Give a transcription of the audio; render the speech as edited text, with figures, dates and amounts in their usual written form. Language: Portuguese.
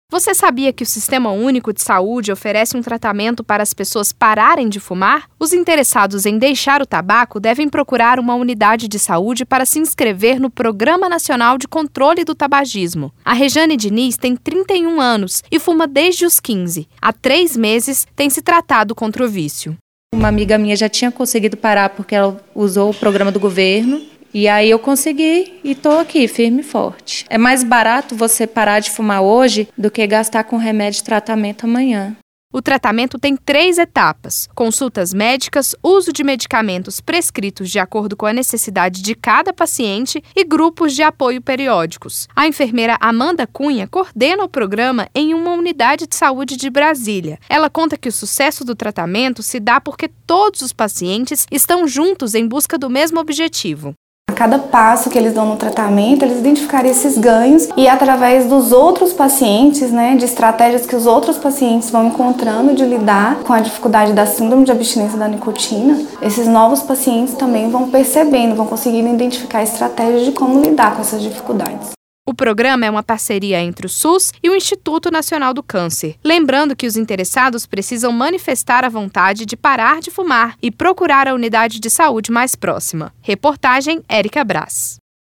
Você sabia que o Sistema Único de Saúde oferece um tratamento para as pessoas pararem de fumar? Os interessados em deixar o tabaco devem procurar uma unidade de saúde para se inscrever no Programa Nacional de Controle do Tabagismo. A Rejane Diniz tem 31 anos e fuma desde os 15. Há 3 meses tem se tratado contra o vício. Uma amiga minha já tinha conseguido parar porque ela usou o programa do governo. E aí eu consegui e estou aqui, firme e forte. É mais barato você parar de fumar hoje do que gastar com remédio de tratamento amanhã. O tratamento tem 3 etapas: consultas médicas, uso de medicamentos prescritos de acordo com a necessidade de cada paciente e grupos de apoio periódicos. A enfermeira Amanda Cunha coordena o programa em uma unidade de saúde de Brasília. Ela conta que o sucesso do tratamento se dá porque todos os pacientes estão juntos em busca do mesmo objetivo. A cada passo que eles dão no tratamento, eles identificaram esses ganhos e através dos outros pacientes, de estratégias que os outros pacientes vão encontrando de lidar com a dificuldade da síndrome de abstinência da nicotina, esses novos pacientes também vão percebendo, vão conseguindo identificar estratégias de como lidar com essas dificuldades. O programa é uma parceria entre o SUS e o Instituto Nacional do Câncer. Lembrando que os interessados precisam manifestar a vontade de parar de fumar e procurar a unidade de saúde mais próxima. Reportagem Érica Brás.